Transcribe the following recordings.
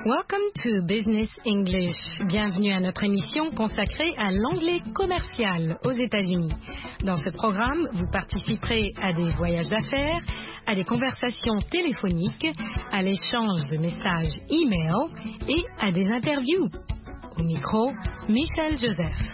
Welcome to Business English. Bienvenue à notre émission consacrée à l'anglais commercial aux États-Unis. Dans ce programme, vous participerez à des voyages d'affaires, à des conversations téléphoniques, à l'échange de messages e-mail et à des interviews. Au micro, Michel Joseph.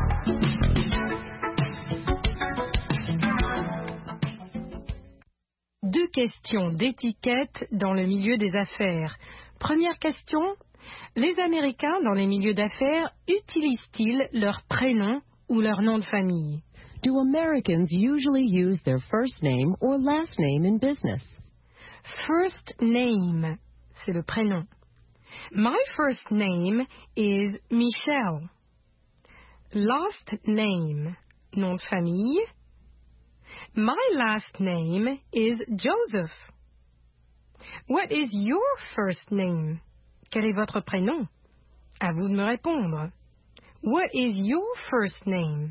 Deux questions d'étiquette dans le milieu des affaires. Première question, les Américains dans les milieux d'affaires utilisent-ils leur prénom ou leur nom de famille? Do Americans usually use their first name or last name in business? First name, c'est le prénom. My first name is Michelle. Last name, nom de famille. My last name is Joseph. What is your first name? Quel est votre prénom? À vous de me répondre. What is your first name?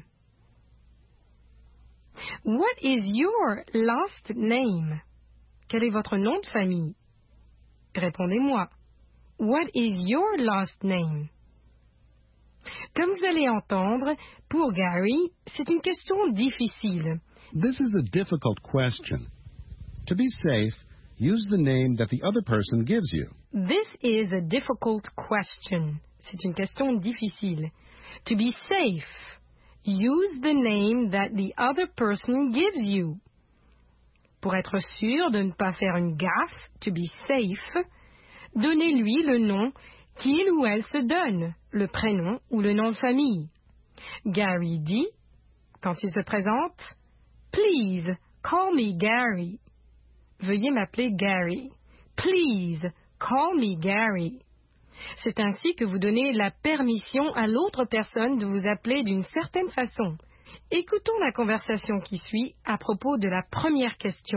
What is your last name? Quel est votre nom de famille? Répondez-moi. What is your last name? Comme vous allez entendre, pour Gary, c'est une question difficile. This is a difficult question. To be safe, use the name that the other person gives you. This is a difficult question. C'est une question difficile. To be safe, use the name that the other person gives you. Pour être sûr de ne pas faire une gaffe, to be safe, donnez-lui le nom qu'il ou elle se donne, le prénom ou le nom de famille. Gary dit, quand il se présente, Please, call me Gary. Veuillez m'appeler Gary. Please, call me Gary. C'est ainsi que vous donnez la permission à l'autre personne de vous appeler d'une certaine façon. Écoutons la conversation qui suit à propos de la première question.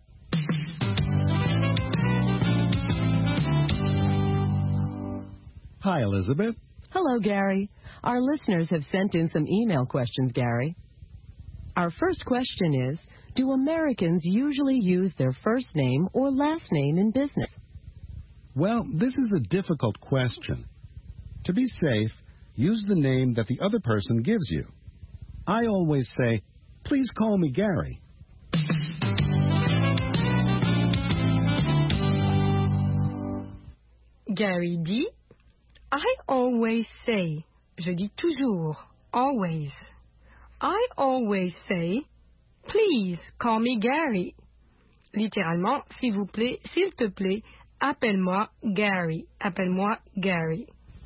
Hi, Elizabeth. Hello, Gary. Our listeners have sent in some email questions, Gary. Our first question is, do Americans usually use their first name or last name in business? Well, this is a difficult question. To be safe, use the name that the other person gives you. I always say, please call me Gary. Gary dit, I always say, je dis toujours, always. I always say, please call me Gary. Littéralement, s'il vous plaît, s'il te plaît, appelle-moi Gary. Appelle-moi Gary.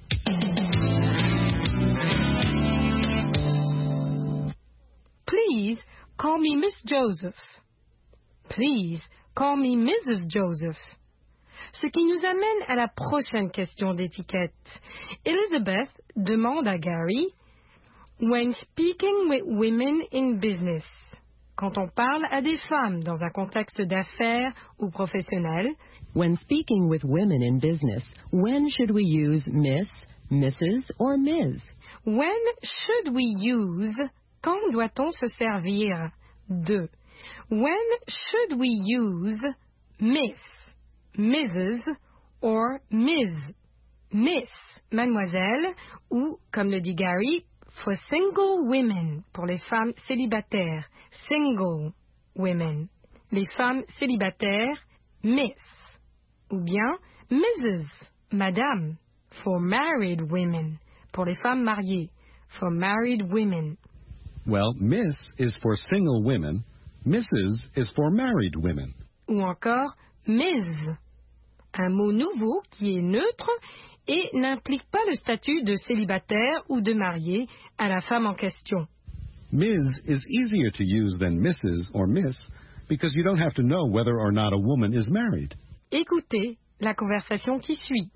Please call me Miss Joseph. Please call me Mrs. Joseph. Ce qui nous amène à la prochaine question d'étiquette. Elizabeth demande à Gary, when speaking with women in business, quand on parle à des femmes dans un contexte d'affaires ou professionnel, when speaking with women in business, when should we use Miss, Mrs. or Ms? When should we use, quand doit-on se servir de? When should we use Miss, Mrs. or Ms? Miss, mademoiselle, ou, comme le dit Gary, for single women, pour les femmes célibataires, single women. Les femmes célibataires, Miss. Ou bien Mrs., madame, for married women, pour les femmes mariées, for married women. Well, Miss is for single women, Mrs. is for married women. Ou encore Ms., un mot nouveau qui est neutre et n'implique pas le statut de célibataire ou de marié à la femme en question. Ms. is easier to use than Mrs. or Miss because you don't have to know whether or not a woman is married. Écoutez la conversation qui suit.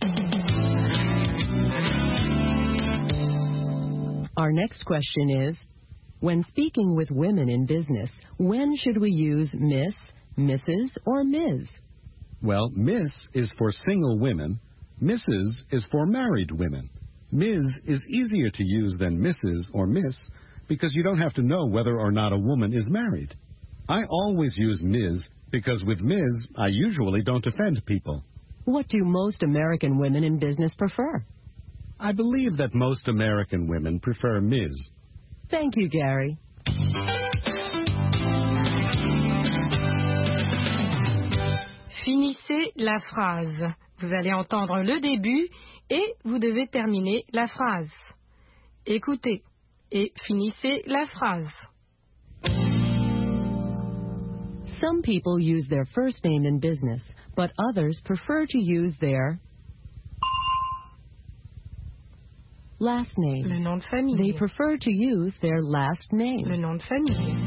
Our next question is, when speaking with women in business, when should we use Miss, Mrs. or Ms? Well, Miss is for single women, Mrs. is for married women. Ms. is easier to use than Mrs. or Miss because you don't have to know whether or not a woman is married. I always use Ms. because with Ms. I usually don't offend people. What do most American women in business prefer? I believe that most American women prefer Ms. Thank you, Gary. Finissez la phrase. Vous allez entendre le début et vous devez terminer la phrase. Écoutez et finissez la phrase. Some people use their first name in business, but others prefer to use their last name. Le nom de famille. They prefer to use their last name. Le nom de famille.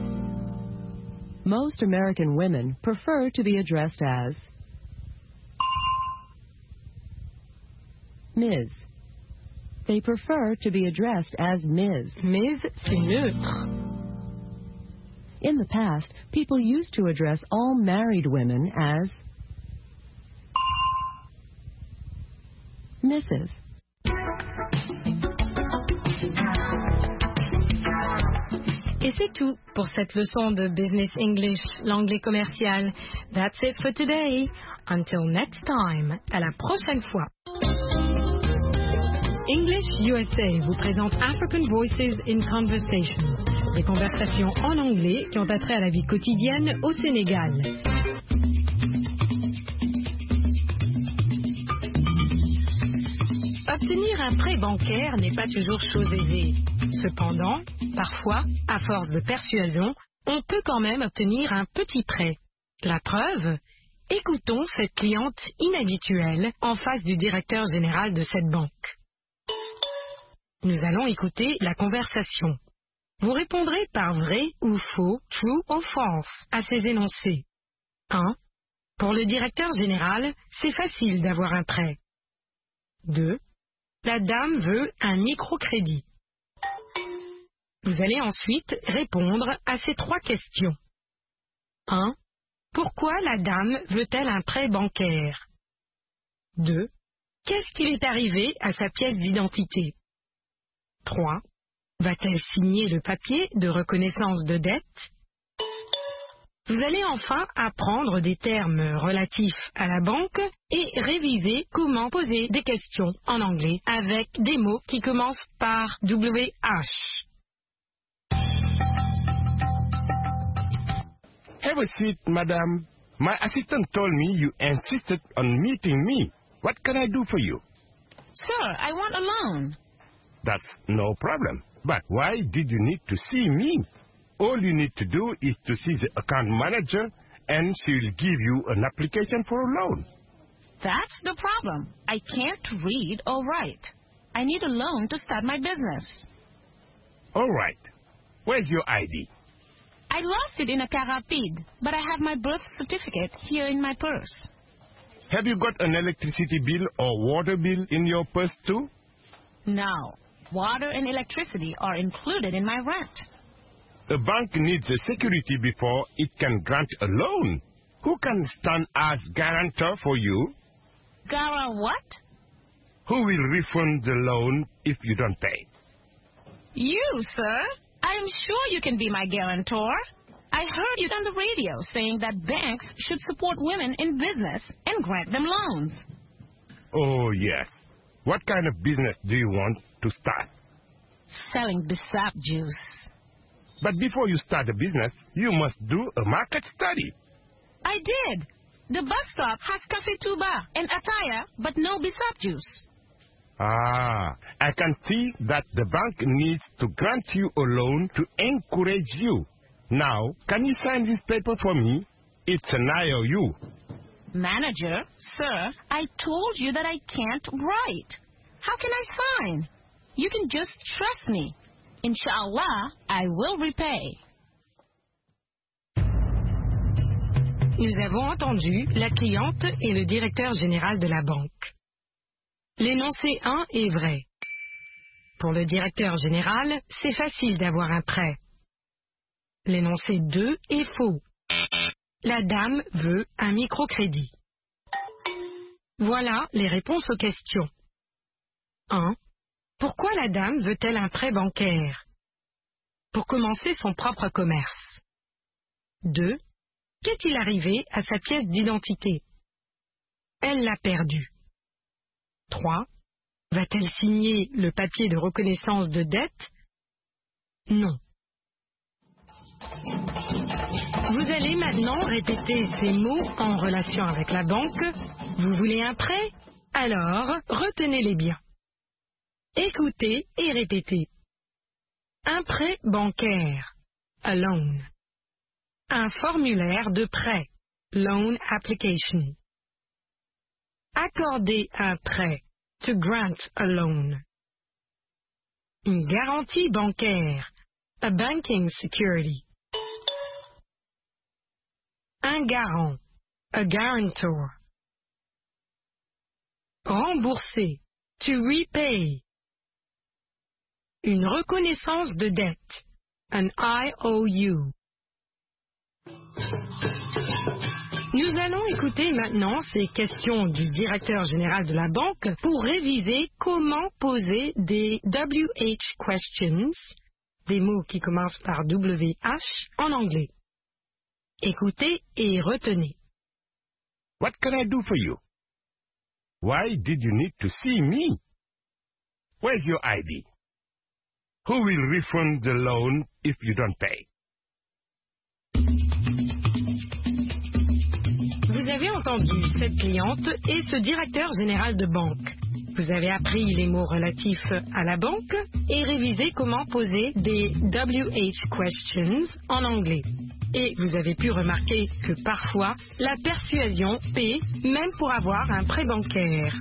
Most American women prefer to be addressed as Ms. They prefer to be addressed as Ms. Ms, c'est neutre. In the past, people used to address all married women as Mrs. Et c'est tout pour cette leçon de Business English, l'anglais commercial. That's it for today. Until next time. À la prochaine fois. English USA vous présente African Voices in Conversation. Des conversations en anglais qui ont attrait à la vie quotidienne au Sénégal. Obtenir un prêt bancaire n'est pas toujours chose aisée. Cependant, parfois, à force de persuasion, on peut quand même obtenir un petit prêt. La preuve ? Écoutons cette cliente inhabituelle en face du directeur général de cette banque. Nous allons écouter la conversation. Vous répondrez par vrai ou faux, true ou false, à ces énoncés. 1. Pour le directeur général, c'est facile d'avoir un prêt. 2. La dame veut un microcrédit. Vous allez ensuite répondre à ces 3 questions. 1. Pourquoi la dame veut-elle un prêt bancaire? 2. Qu'est-ce qu'il est arrivé à sa pièce d'identité? 3. Va-t-elle signer le papier de reconnaissance de dette? Vous allez enfin apprendre des termes relatifs à la banque et réviser comment poser des questions en anglais avec des mots qui commencent par WH. Have a seat, madam. My assistant told me you insisted on meeting me. What can I do for you? Sir, I want a loan. That's no problem. But why did you need to see me? All you need to do is to see the account manager and she will give you an application for a loan. That's the problem. I can't read or write. I need a loan to start my business. All right. Where's your ID? I lost it in a car rapide, but I have my birth certificate here in my purse. Have you got an electricity bill or water bill in your purse too? No. Water and electricity are included in my rent. A bank needs a security before it can grant a loan. Who can stand as guarantor for you? Gara what? Who will refund the loan if you don't pay? You, sir. I'm sure you can be my guarantor. I heard you on the radio saying that banks should support women in business and grant them loans. Oh, yes. What kind of business do you want to start? Selling Bissap juice. But before you start a business, you must do a market study. I did. The bus stop has Cafe Tuba and Ataya, but no Bissap juice. Ah, I can see that the bank needs to grant you a loan to encourage you. Now, can you sign this paper for me? It's an IOU. Manager, sir, I told you that I can't write. How can I sign? You can just trust me. Inshallah, I will repay. Nous avons entendu la cliente et le directeur général de la banque. L'énoncé 1 est vrai. Pour le directeur général, c'est facile d'avoir un prêt. L'énoncé 2 est faux. La dame veut un microcrédit. Voilà les réponses aux questions. 1. Pourquoi la dame veut-elle un prêt bancaire? Pour commencer son propre commerce. 2. Qu'est-il arrivé à sa pièce d'identité? Elle l'a perdu. 3. Va-t-elle signer le papier de reconnaissance de dette? Non. Vous allez maintenant répéter ces mots en relation avec la banque. Vous voulez un prêt? Alors, retenez-les bien. Écoutez et répétez. Un prêt bancaire. A loan. Un formulaire de prêt. Loan application. Accorder un prêt. To grant a loan. Une garantie bancaire. A banking security. Un garant. A guarantor. Rembourser. To repay. Une reconnaissance de dette. An IOU. Nous allons écouter maintenant ces questions du directeur général de la banque pour réviser comment poser des WH questions, des mots qui commencent par WH en anglais. Écoutez et retenez. What can I do for you? Why did you need to see me? Where's your ID? Who will refund the loan if you don't pay? Vous avez entendu cette cliente et ce directeur général de banque. Vous avez appris les mots relatifs à la banque et révisé comment poser des WH questions en anglais. Et vous avez pu remarquer que parfois, la persuasion paie même pour avoir un prêt bancaire.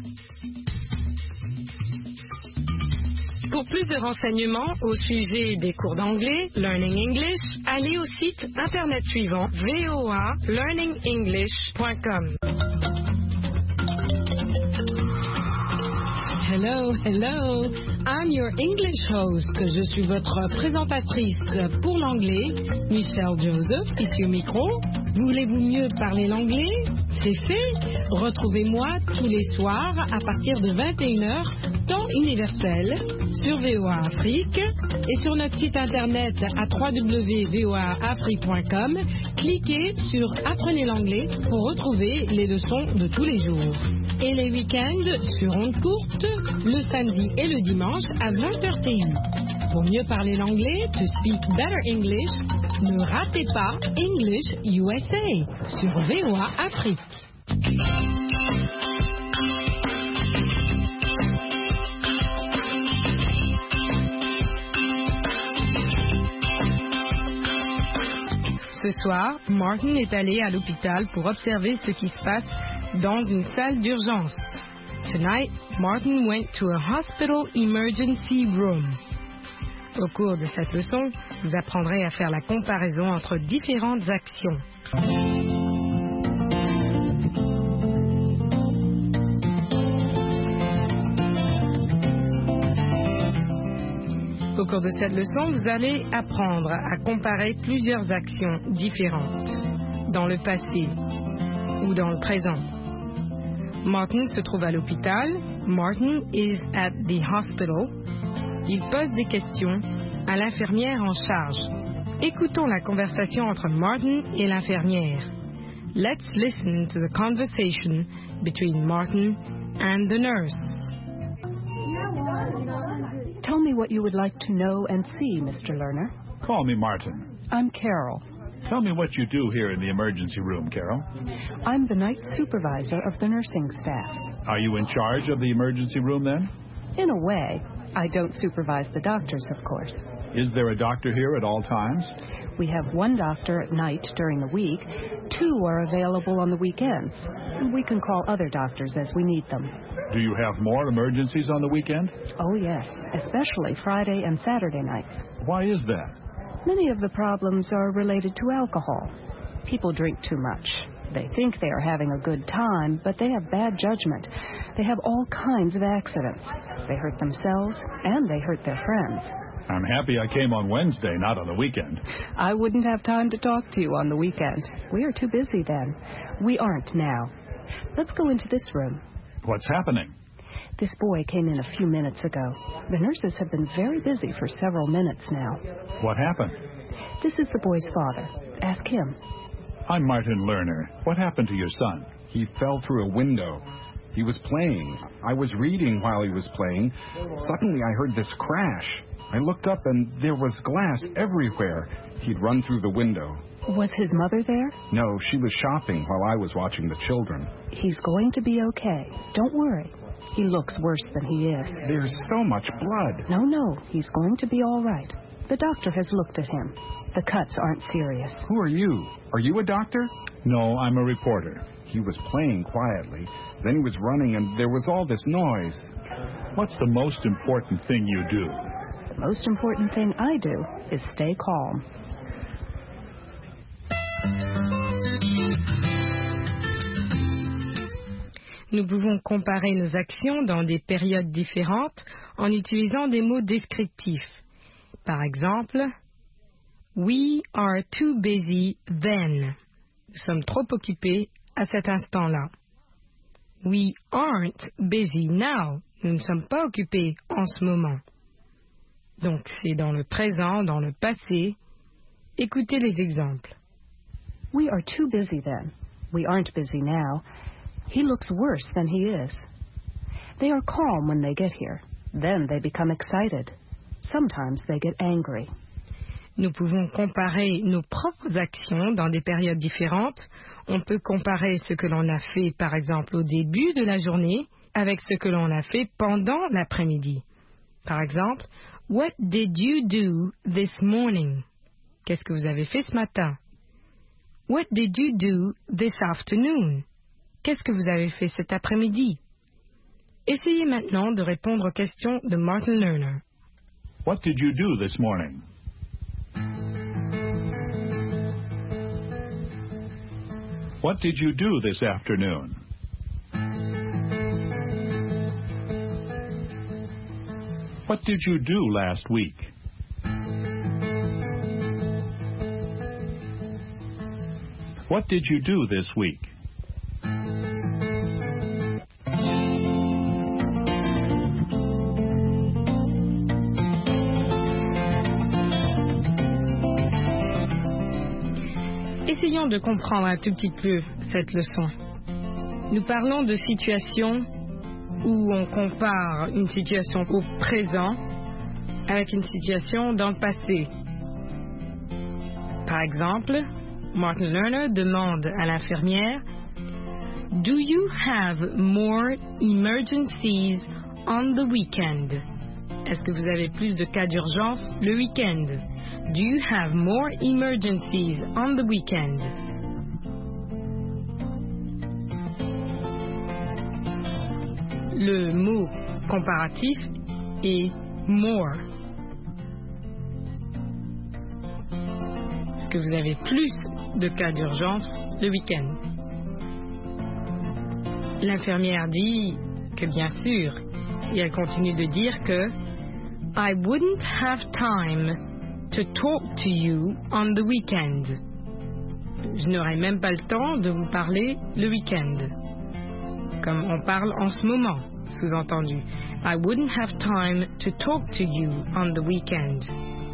Pour plus de renseignements au sujet des cours d'anglais, Learning English, allez au site internet suivant voalearningenglish.com. Hello, hello. I'm your English host. Je suis votre présentatrice pour l'anglais, Michelle Joseph, ici au micro. Voulez-vous mieux parler l'anglais? C'est fait. Retrouvez-moi tous les soirs à partir de 21h, temps universel, sur VOA Afrique et sur notre site internet à www.voaafrique.com. Cliquez sur Apprenez l'anglais pour retrouver les leçons de tous les jours. Et les week-ends sur ondes courtes, le samedi et le dimanche à 20h TU. Pour mieux parler l'anglais, to speak better English, ne ratez pas English USA sur VOA Afrique. Ce soir, Martin est allé à l'hôpital pour observer ce qui se passe dans une salle d'urgence. Tonight, Martin went to a hospital emergency room. Au cours de cette leçon, vous apprendrez à faire la comparaison entre différentes actions. Au cours de cette leçon, vous allez apprendre à comparer plusieurs actions différentes dans le passé ou dans le présent. Martin se trouve à l'hôpital. Martin is at the hospital. Il pose des questions à l'infirmière en charge. Écoutons la conversation entre Martin et l'infirmière. Let's listen to the conversation between Martin and the nurse. Tell me what you would like to know and see, Mr. Lerner. Call me Martin. I'm Carol. Tell me what you do here in the emergency room, Carol. I'm the night supervisor of the nursing staff. Are you in charge of the emergency room then? In a way. I don't supervise the doctors, of course. Is there a doctor here at all times? We have one doctor at night during the week. 2 are available on the weekends. We can call other doctors as we need them. Do you have more emergencies on the weekend? Oh, yes, especially Friday and Saturday nights. Why is that? Many of the problems are related to alcohol. People drink too much. They think they are having a good time, but they have bad judgment. They have all kinds of accidents. They hurt themselves, and they hurt their friends. I'm happy I came on Wednesday, not on the weekend. I wouldn't have time to talk to you on the weekend. We are too busy then. We aren't now. Let's go into this room. What's happening? This boy came in a few minutes ago. The nurses have been very busy for several minutes now. What happened? This is the boy's father. Ask him. I'm Martin Lerner. What happened to your son? He fell through a window. He was playing. I was reading while he was playing. Suddenly I heard this crash. I looked up and there was glass everywhere. He'd run through the window. Was his mother there? No, she was shopping while I was watching the children. He's going to be okay. Don't worry. He looks worse than he is. There's so much blood. No, he's going to be all right. The doctor has looked at him. The cuts aren't serious. Who are you? Are you a doctor? No, I'm a reporter. He was playing quietly. Then he was running and there was all this noise. What's the most important thing you do? The most important thing I do is stay calm. Nous pouvons comparer nos actions dans des périodes différentes en utilisant des mots descriptifs. Par exemple, we are too busy then. Nous sommes trop occupés à cet instant-là. We aren't busy now. Nous ne sommes pas occupés en ce moment. Donc, c'est dans le présent, dans le passé. Écoutez les exemples. We are too busy then. We aren't busy now. He looks worse than he is. They are calm when they get here. Then they become excited. Sometimes they get angry. Nous pouvons comparer nos propres actions dans des périodes différentes. On peut comparer ce que l'on a fait, par exemple, au début de la journée avec ce que l'on a fait pendant l'après-midi. Par exemple, what did you do this morning? Qu'est-ce que vous avez fait ce matin? What did you do this afternoon? Qu'est-ce que vous avez fait cet après-midi? Essayez maintenant de répondre aux questions de Martin Lerner. What did you do this morning? What did you do this afternoon? What did you do last week? What did you do this week? Essayons de comprendre un tout petit peu cette leçon. Nous parlons de situations où on compare une situation au présent avec une situation dans le passé. Par exemple, Martin Lerner demande à l'infirmière « Do you have more emergencies on the weekend? » Est-ce que vous avez plus de cas d'urgence le week-end? Do you have more emergencies on the weekend? Le mot comparatif est more. Est-ce que vous avez plus de cas d'urgence le week-end? L'infirmière dit que bien sûr, et elle continue de dire que I wouldn't have time to talk to you on the weekend. Je n'aurai même pas le temps de vous parler le week-end. Comme on parle en ce moment, sous-entendu. I wouldn't have time to talk to you on the weekend.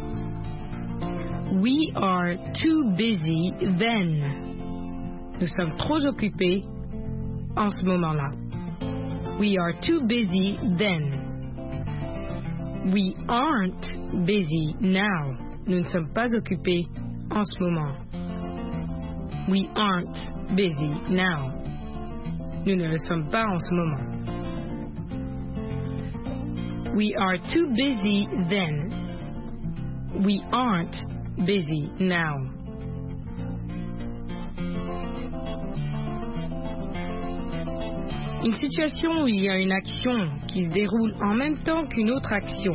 We are too busy then. Nous sommes trop occupés en ce moment-là. We are too busy then. We aren't busy now. Nous ne sommes pas occupés en ce moment. We aren't busy now. Nous ne le sommes pas en ce moment. We are too busy then. We aren't busy now. Une situation où il y a une action qui se déroule en même temps qu'une autre action.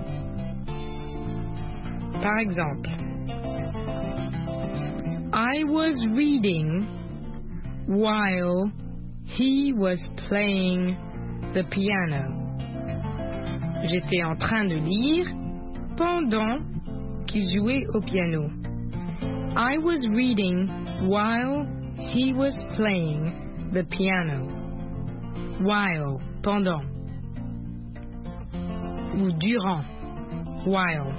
Par exemple, I was reading while he was playing the piano. J'étais en train de lire pendant qu'il jouait au piano. I was reading while he was playing the piano. While, pendant. Ou durant. While.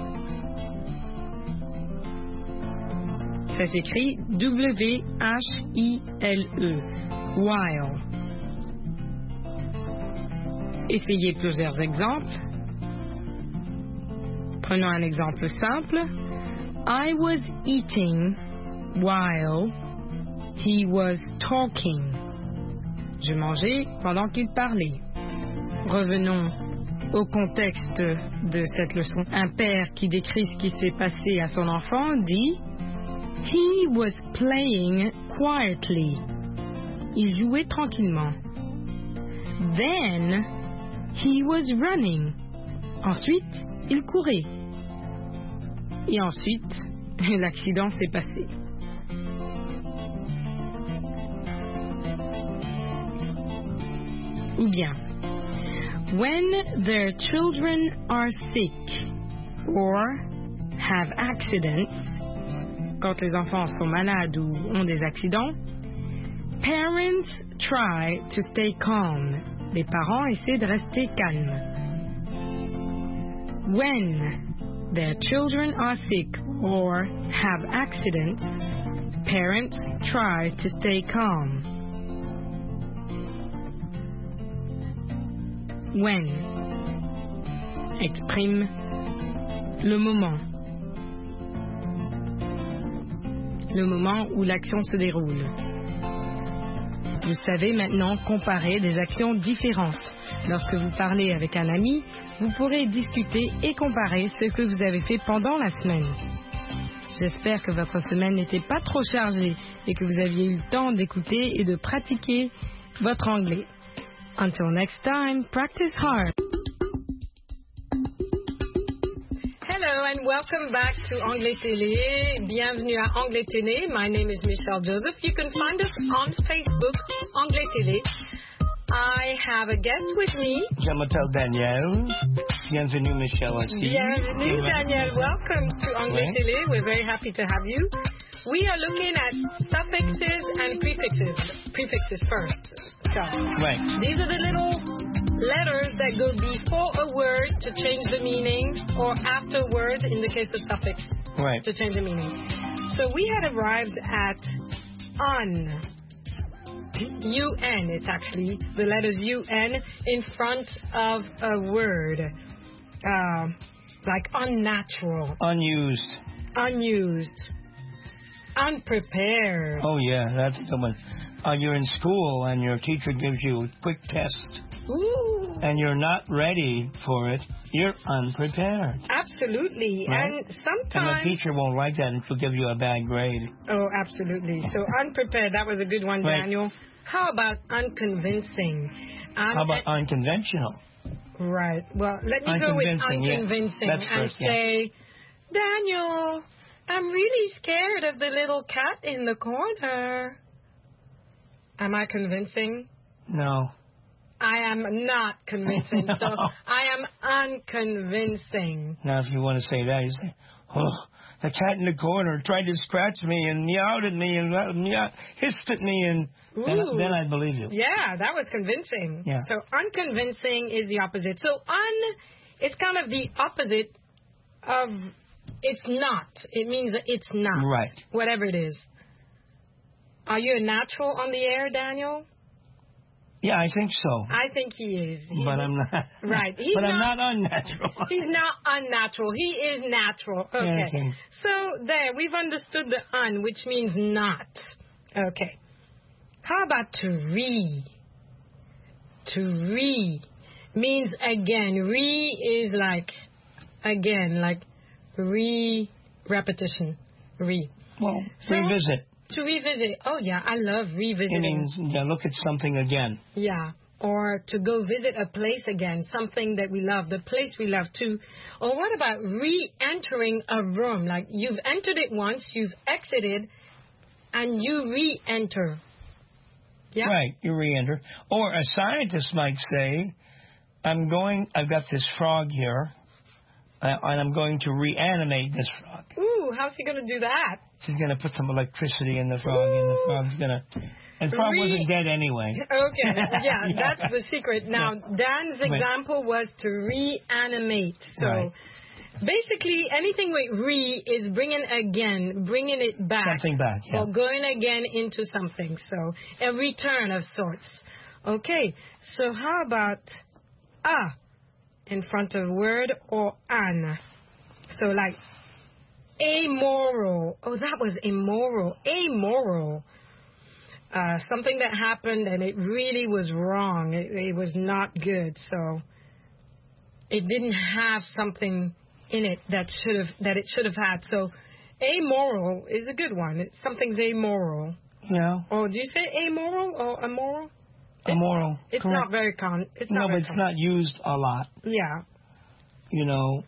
Ça s'écrit W-H-I-L-E. while. Essayez plusieurs exemples. Prenons un exemple simple. I was eating while he was talking. Je mangeais pendant qu'il parlait. Revenons au contexte de cette leçon. Un père qui décrit ce qui s'est passé à son enfant dit He was playing quietly. Il jouait tranquillement. Then he was running. Ensuite, il courait. Et ensuite, l'accident s'est passé. Ou bien, when their children are sick or have accidents, quand les enfants sont malades ou ont des accidents, parents try to stay calm. Les parents essaient de rester calmes. When their children are sick or have accidents, parents try to stay calm. When exprime le moment où l'action se déroule. Vous savez maintenant comparer des actions différentes. Lorsque vous parlez avec un ami, vous pourrez discuter et comparer ce que vous avez fait pendant la semaine. J'espère que votre semaine n'était pas trop chargée et que vous aviez eu le temps d'écouter et de pratiquer votre anglais. Until next time, practice hard. Hello and welcome back to Anglais Télé. Bienvenue à Anglais Télé. My name is Michelle Joseph. You can find us on Facebook, Anglais Télé. I have a guest with me. Je m'appelle Daniel. Bienvenue, Michelle. Bienvenue, Daniel. Welcome to Anglais Télé. We're very happy to have you. We are looking at suffixes and prefixes. Prefixes first. So, these are the little letters that go before a word to change the meaning, or after a word in the case of suffix to change the meaning. So we had arrived at un. UN, it's actually the letters UN in front of a word. Like unnatural. Unused. Unprepared. Oh, yeah, that's the one. You're in school and your teacher gives you a quick test. Ooh. And you're not ready for it. You're unprepared. Absolutely. Right? And sometimes... And the teacher won't like that and she'll give you a bad grade. Oh, absolutely. So unprepared, that was a good one, Daniel. How about unconvincing? How about unconventional? Right. Well, let me go with unconvincing and say, Daniel, I'm really scared of the little cat in the corner. Am I convincing? No. I am not convincing. No. So I am unconvincing. Now, if you want to say that, you say, oh, the cat in the corner tried to scratch me and meowed at me and hissed at me, and then I believe you. Yeah, that was convincing. Yeah. So unconvincing is the opposite. So it's kind of the opposite of it's not. It means that it's not. Right. Whatever it is. Are you a natural on the air, Daniel? Yeah, I think so. I think he is. But I'm not. Right. I'm not unnatural. He's not unnatural. He is natural. Okay. So there, we've understood the un, which means not. Okay. How about to re? To re means again. Re is like again, like repetition. Re. Well, so, revisit. To revisit. Oh, yeah, I love revisiting. It means, look at something again. Yeah, or to go visit a place again, something that we love, the place we love too. Or what about re-entering a room? Like you've entered it once, you've exited, and you re-enter. Yeah? Right, you re-enter. Or a scientist might say, I've got this frog here, and I'm going to reanimate this frog. Ooh, how's he going to do that? She's going to put some electricity in the frog, and the frog's going to... And the frog wasn't dead anyway. Okay, yeah, that's the secret. Now, Dan's example was to reanimate. So Basically, anything with re is bringing it back. Something back, yeah. Or going again into something. So a return of sorts. Okay, so how about a in front of word or an? So like amoral. Oh, that was immoral. Amoral. Something that happened and it really was wrong. It was not good. So it didn't have something in it that it should have had. So amoral is a good one. Something's amoral. Yeah. Or do you say amoral or immoral? Immoral. It's correct. not very common. No, but it's not used a lot. Yeah. You know.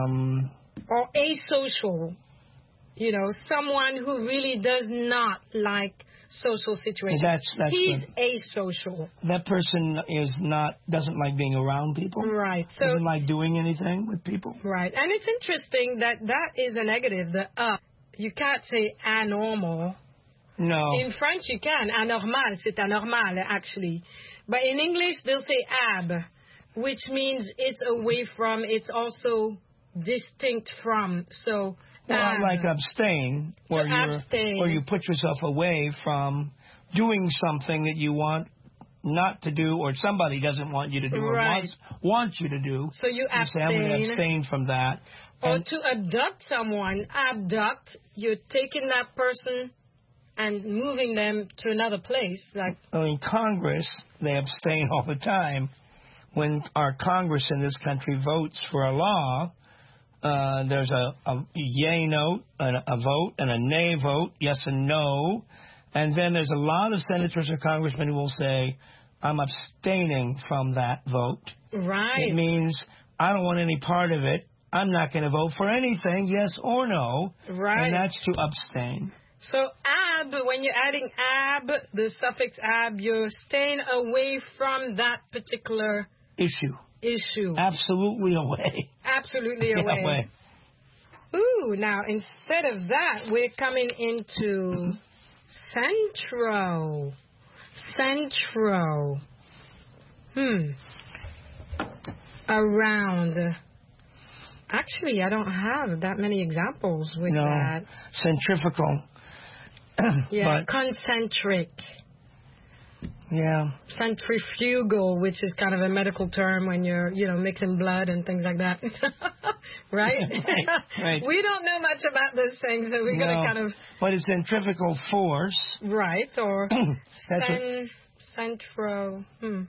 Or asocial. You know, someone who really does not like social situations. He's asocial. That person doesn't like being around people. Right. So doesn't like doing anything with people. Right. And it's interesting that is a negative. You can't say anormal. No. In French you can. Anormal, c'est anormal actually. But in English they'll say ab, which means it's away from, it's also distinct from. So like abstain, where you put yourself away from doing something that you want not to do, or somebody doesn't want you to do, right. or wants you to do. So you abstain. Say, I'm going to abstain from that. Or to abduct someone, you're taking that person and moving them to another place. Like in Congress, they abstain all the time. When our Congress in this country votes for a law, there's a yay note, a vote, and a nay vote, yes and no. And then there's a lot of senators or congressmen who will say, I'm abstaining from that vote. Right. It means I don't want any part of it. I'm not going to vote for anything, yes or no. Right. And that's to abstain. So ab, when you're adding ab, the suffix ab, you're staying away from that particular issue. Absolutely away. Absolutely away. Ooh, now instead of that, we're coming into centro. Around. Actually, I don't have that many examples with that. Centrifugal. Yeah, concentric. Yeah. Centrifugal, which is kind of a medical term when you're, mixing blood and things like that. Right? Right. We don't know much about those things, so we're going to kind of... But it's centrifugal force. Right, or centrifugal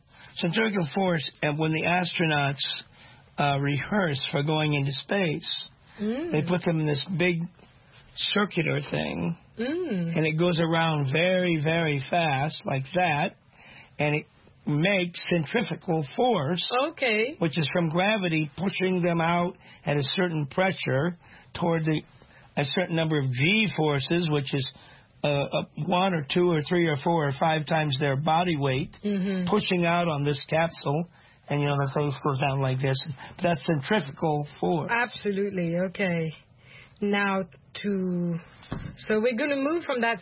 force, and when the astronauts rehearse for going into space, they put them in this big circular thing, and it goes around very, very fast, like that, and it makes centrifugal force, which is from gravity pushing them out at a certain pressure toward a certain number of G-forces, which is 1 or 2 or 3 or 4 or 5 times their body weight, pushing out on this capsule, and the face goes down like this. That's centrifugal force. Absolutely. Okay. Now so we're going to move from that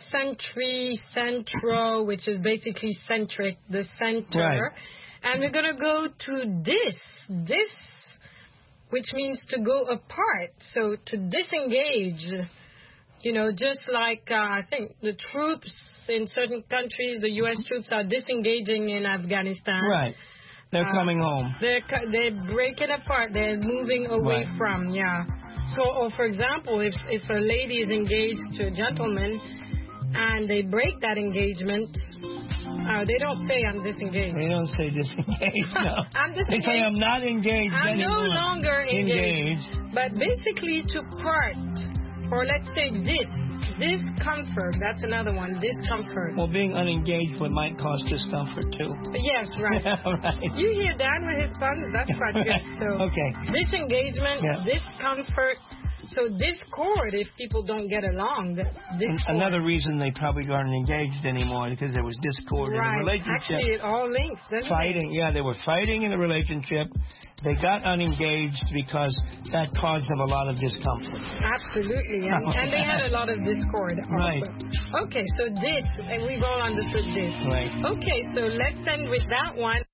centro, which is basically centric, the center, right. And we're going to go to dis, which means to go apart. So to disengage, just like I think the troops in certain countries, the U.S. troops are disengaging in Afghanistan. Right. They're coming home. They're breaking apart. They're moving away from, So, or for example, if a lady is engaged to a gentleman and they break that engagement, they don't say I'm disengaged. They don't say disengaged, no. I'm disengaged. They say I'm not engaged anymore. I'm no longer engaged. But basically to part, or let's say discomfort, that's another one, discomfort. Well, being unengaged might cause discomfort too. Yes, right. Right. You hear Dan with his puns, that's quite good. So disengagement, discomfort, so discord if people don't get along. That's discord. Another reason they probably aren't engaged anymore because there was discord in the relationship. Actually, it all links, doesn't fighting, it? they were fighting in the relationship. They got unengaged because that caused them a lot of discomfort. Absolutely, and they had a lot of discord also. Right. Okay, so we've all understood this. Right. Okay, so let's end with that one.